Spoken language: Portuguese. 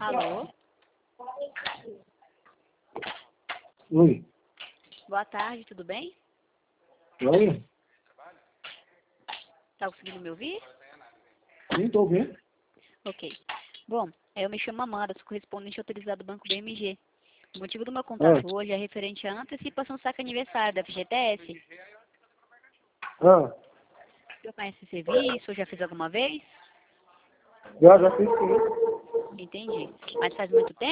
Alô? Oi. Boa tarde, tudo bem? Oi? Tá conseguindo me ouvir? Sim, tô ouvindo. Ok. Bom, eu me chamo Amanda, sou correspondente autorizado do Banco BMG. O motivo do meu contato hoje é referente à antecipação do saque aniversário da FGTS. O senhor conhece esse serviço? Ou já fez alguma vez? Já fiz sim. Entendi. Mas faz muito tempo?